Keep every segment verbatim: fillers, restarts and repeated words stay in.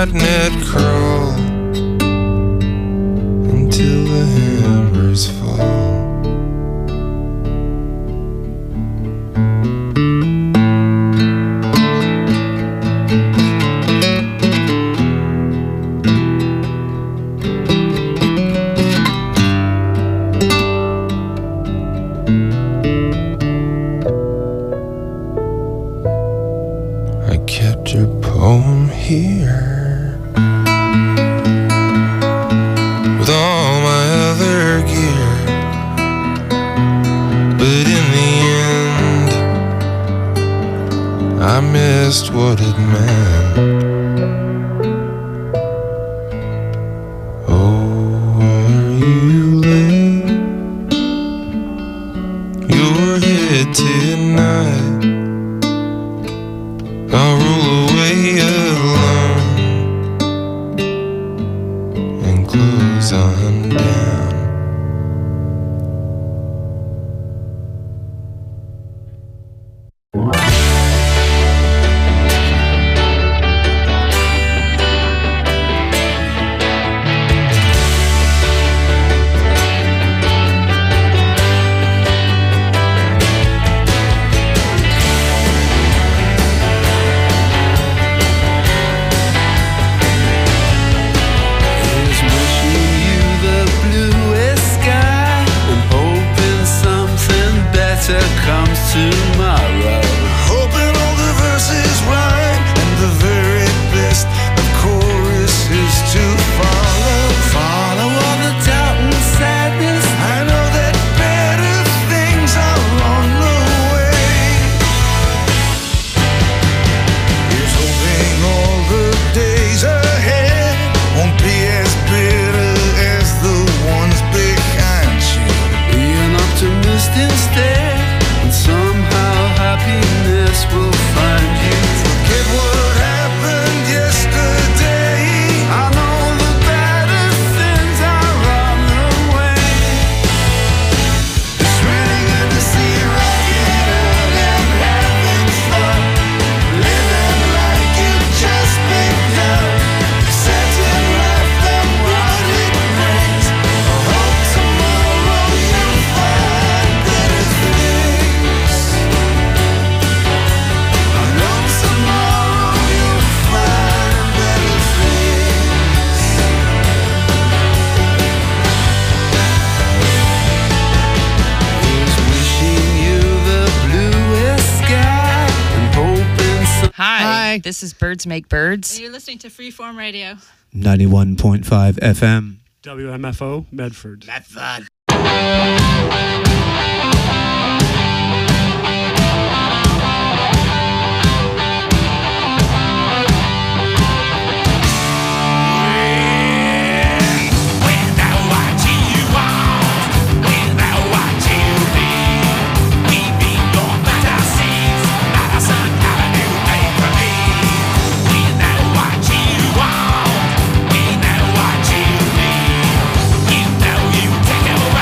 botnet crawl until the hammers fall. Poem here with all my other gear, but in the end I missed what it meant. Oh, where you lay your head tonight, I'll roll away alone and close on down. This is Birds Make Birds. And you're listening to Freeform Radio. ninety-one point five F M. W M F O, Medford. Medford. You know you take it away.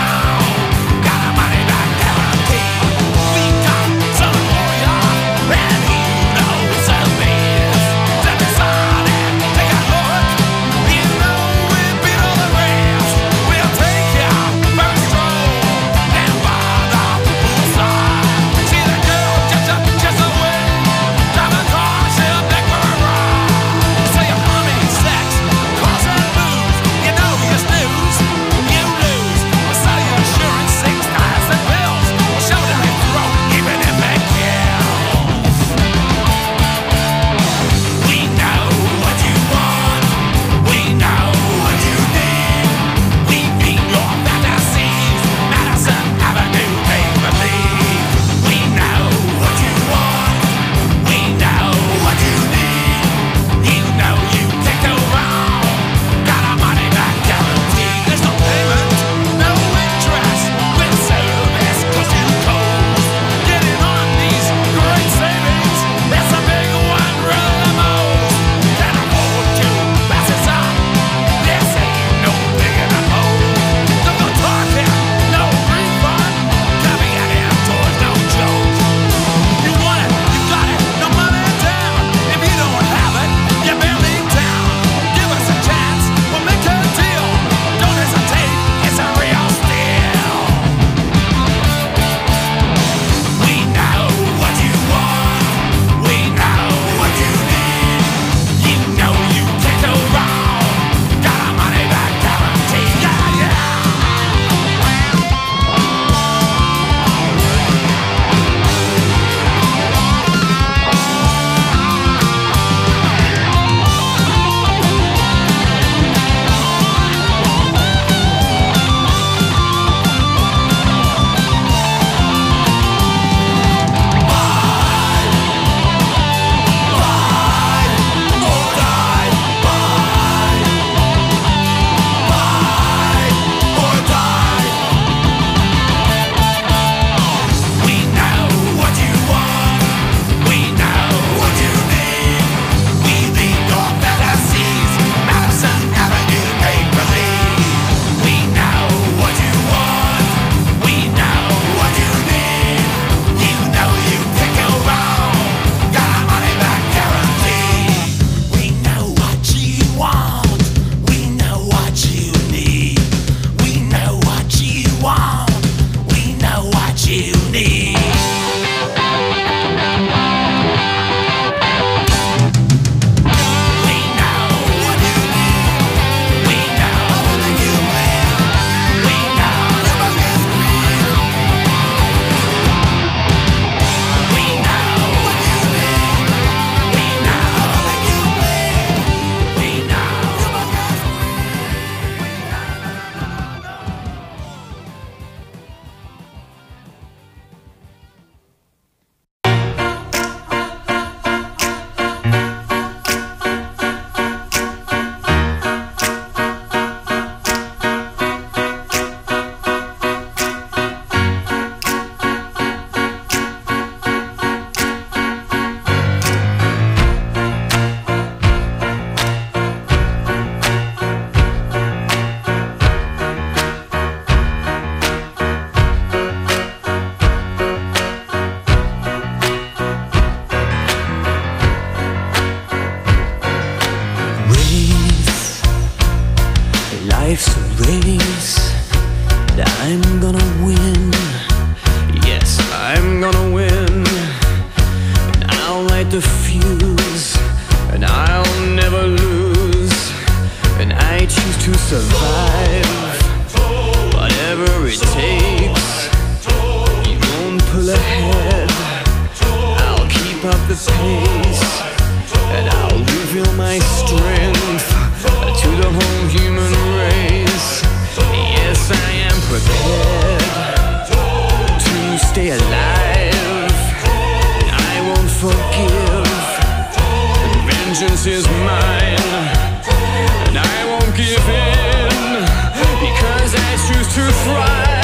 to survive, whatever it takes. You won't pull ahead, I'll keep up the pace, and I'll reveal my strength to the whole human race. Yes, I am prepared to stay alive. I won't forgive. Vengeance is mine, and I won't give in, because I choose to thrive.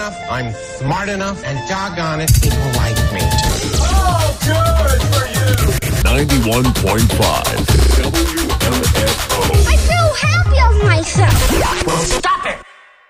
enough, I'm smart enough, and doggone it, people like me too. Oh, good for you! ninety-one point five W M F O. I feel happy of myself. Well, stop it!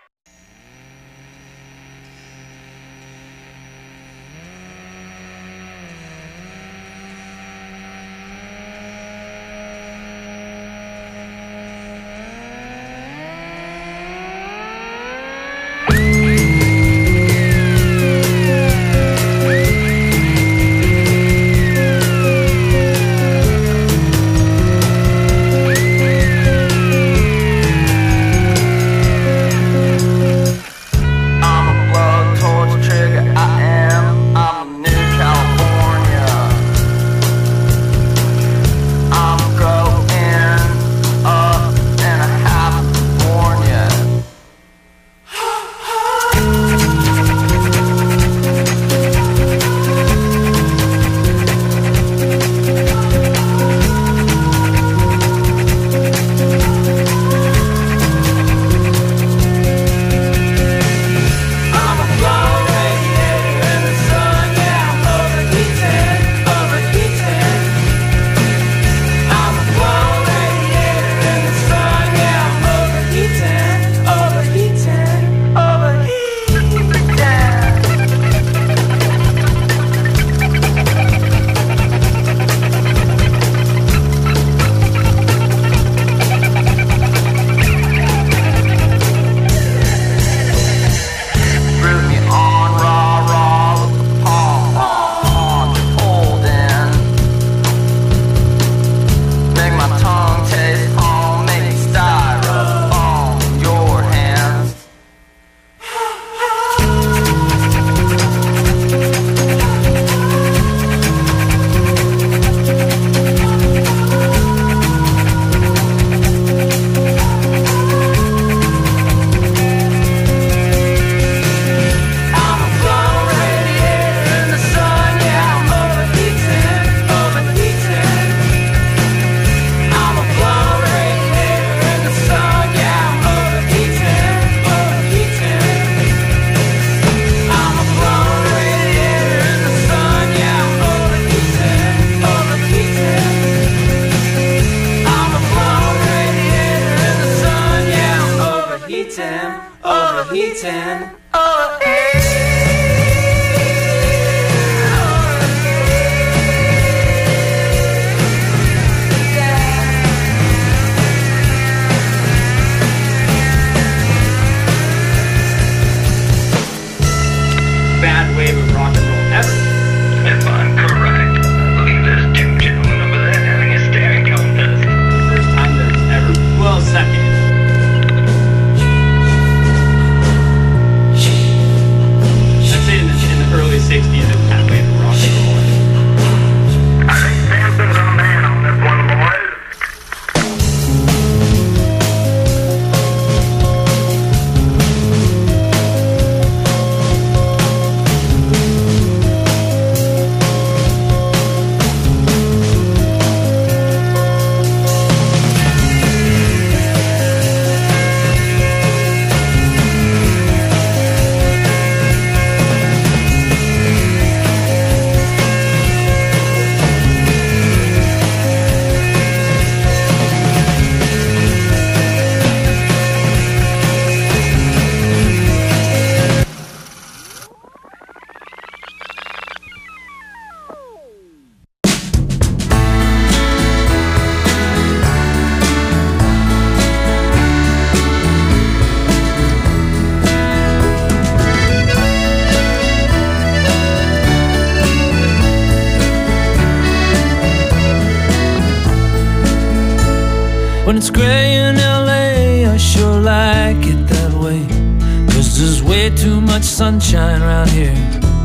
When it's gray in L A, I sure like it that way, 'cause there's way too much sunshine around here.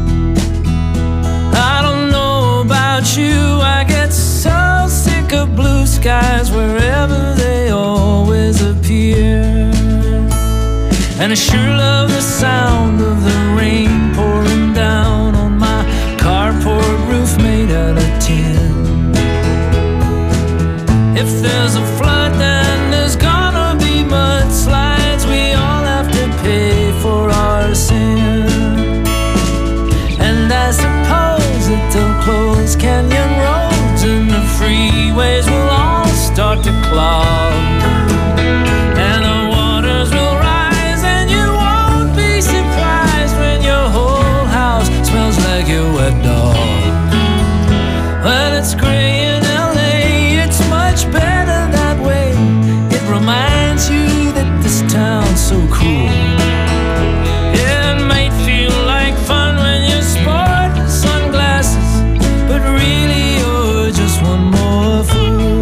I don't know about you, I get so sick of blue skies wherever they always appear. And I sure love the sound of the rain pouring down on my carport roof made out of tin. If there's a flood, then there's gonna be mudslides. We all have to pay for our sins. club. And the waters will rise, and you won't be surprised when your whole house smells like your wet dog. When it's gray in L A, it's much better that way. It reminds you that this town's so cool. Yeah, it might feel like fun when you sport sunglasses, but really you're just one more fool.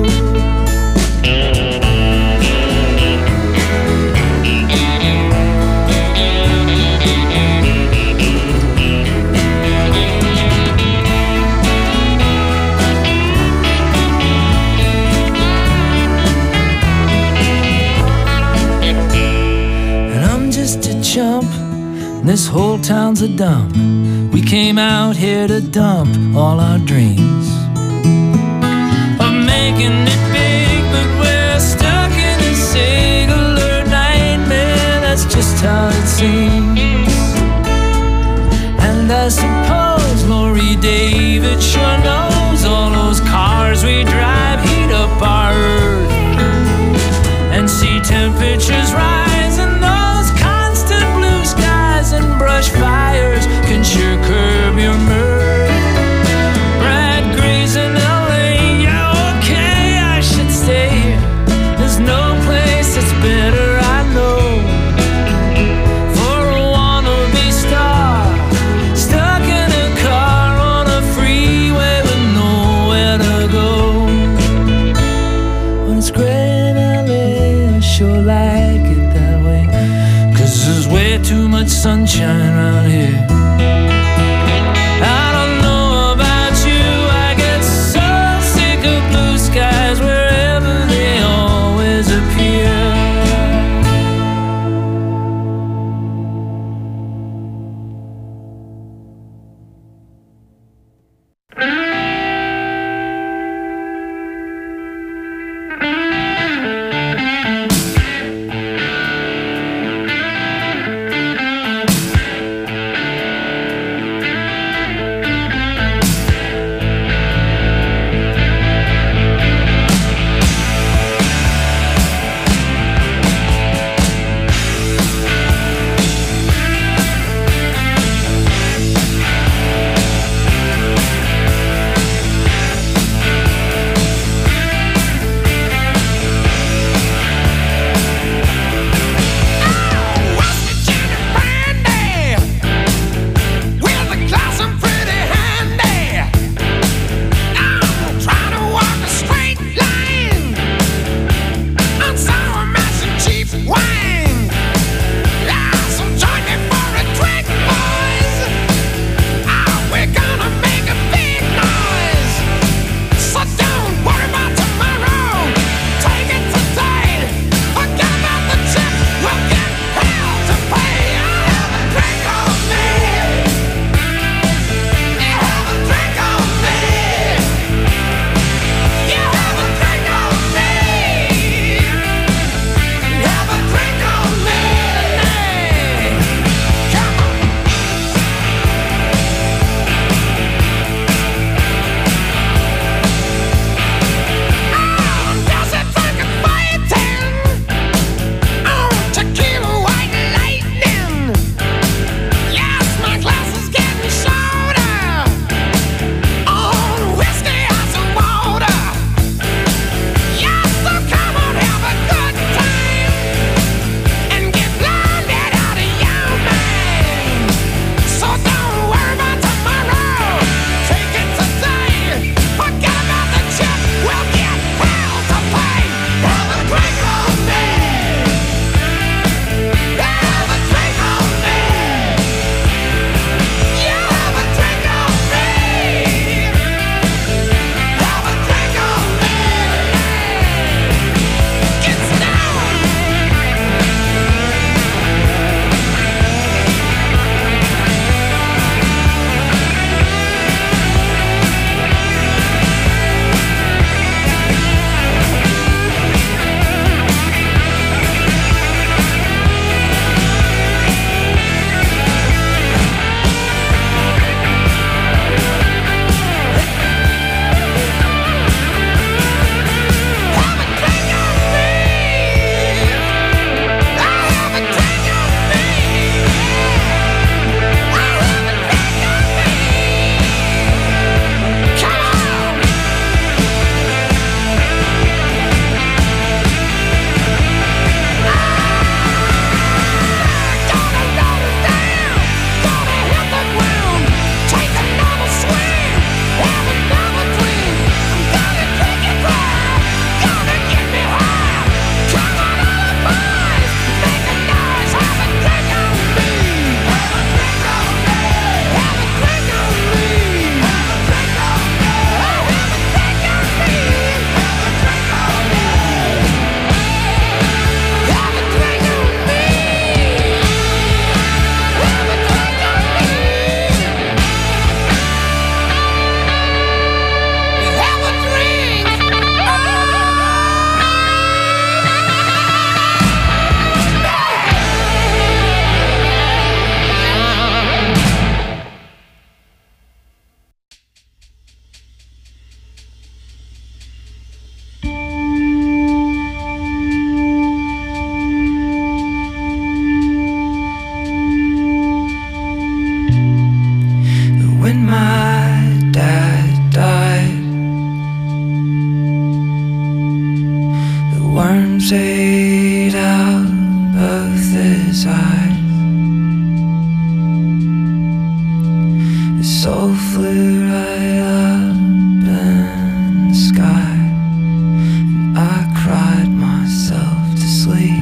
Chump, this whole town's a dump. We came out here to dump all our dreams of making it big, but we're stuck in a singular nightmare. That's just how it seems. And I suppose Laurie David sure knows all those cars we drive heat up our earth and see temperatures rise, and those constant blue skies and brush fires can sure curb your mirth. Brad Gray's in L A, yeah, okay, I should stay here. There's no place that's better, I know, for a wannabe star stuck in a car on a freeway with nowhere to go. When it's gray in L A, I sure like it that way, 'cause there's way too much sunshine around here. I don't know about you, I get so sick of blue skies wherever they always appear. Worms ate out both his eyes. His soul flew right up in the sky, and I cried myself to sleep.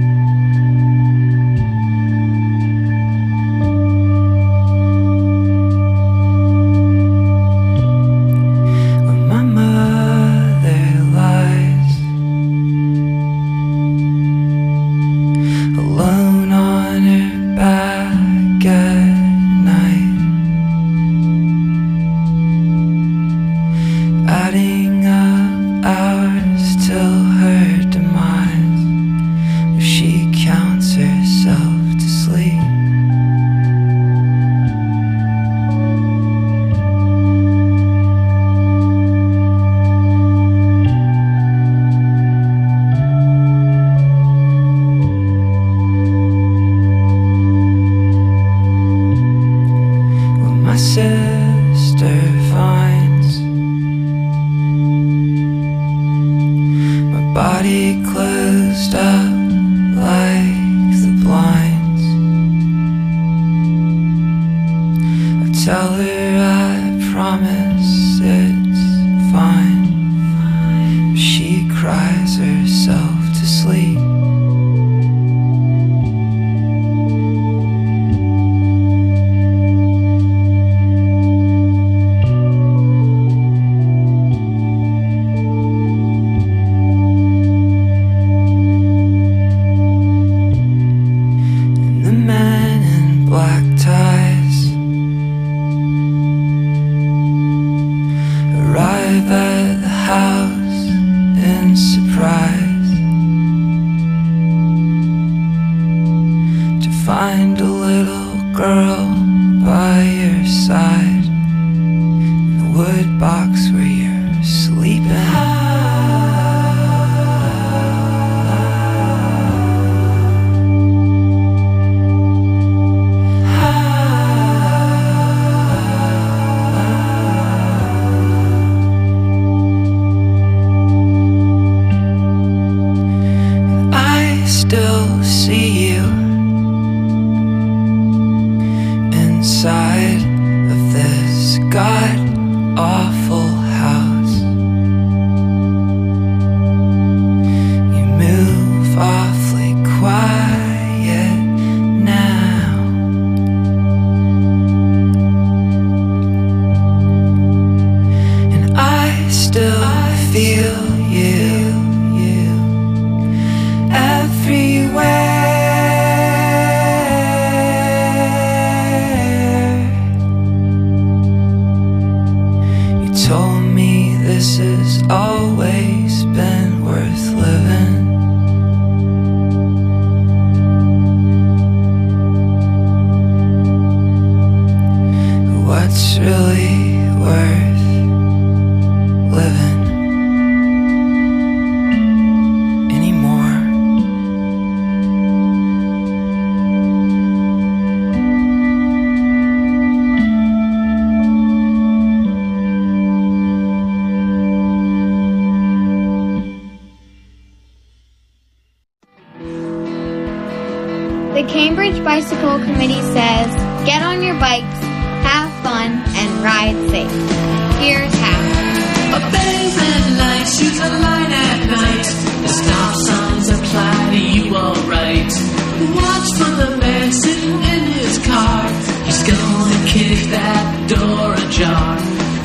The Cambridge Bicycle Committee says, get on your bikes, have fun, and ride safe. Here's how. Obey red lights, use the line at night. The stop signs apply to you alright. Watch for the man sitting in his car. He's gonna kick that door ajar.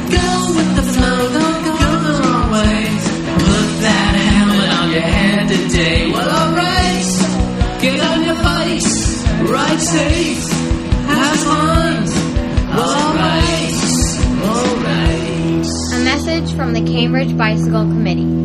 Go with the flow, don't go the wrong way. Put that helmet on your head today. Well, alright, get on your bikes, ride safe, have fun. Alright, alright. A message from the Cambridge Bicycle Committee.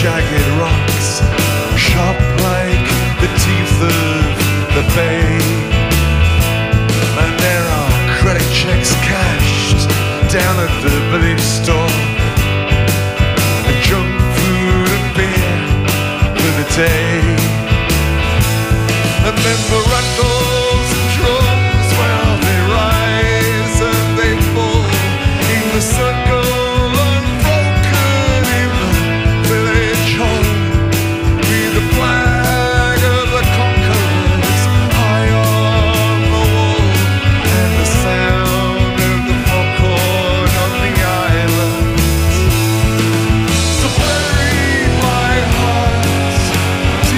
jagged rocks, sharp like the teeth of the bay. And there are credit checks cashed down at the village store, and junk food and beer for the day. And then the rattles and drums, well, they rise and they fall in the circle unbroken in the village hall. Be the flag of the conquerors high on the wall, and the sound of the foghorn on the island. So bury my heart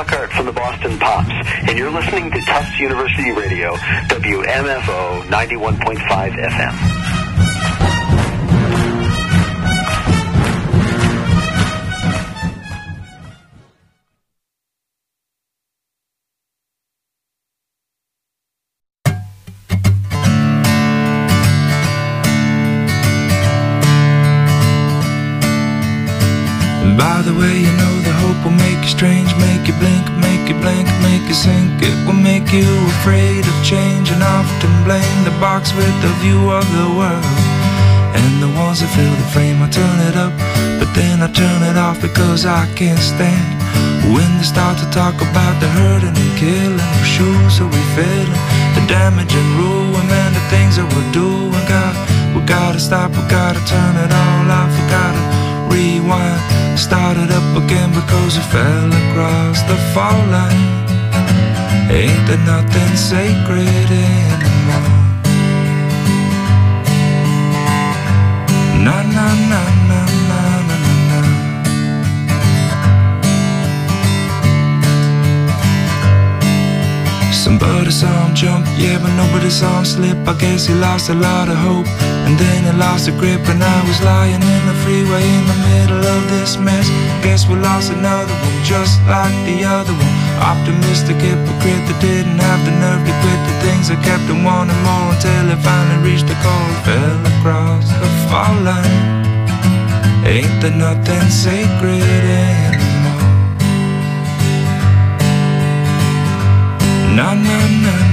Burkhart from the Boston Pops, and you're listening to Tufts University Radio, W M F O ninety-one point five F M. By the way, you know the hope will make you strange, make you blink, make you blink, make you sink. It will make you afraid of change and often blame the box with the view of the world. And the walls that fill the frame, I turn it up, but then I turn it off because I can't stand when they start to talk about the hurting and killing. Whose shoes are we filling? The damage and ruin, man, the things that we're doing. God, we gotta stop, we gotta turn it all off, we gotta rewind, start it up again because we fell across the fall line. Ain't there nothing sacred anymore? Na na na na na na na. Somebody saw him jump, yeah, but nobody saw him slip. I guess he lost a lot of hope, and then he lost the grip. And I was lying in the freeway in the middle of this mess. Guess we lost another one, just like the other one. Optimistic hypocrite that didn't have the nerve to quit the things that kept him wanting more, until he finally reached the goal, fell across the fall line. Ain't there nothing sacred anymore? Na na na.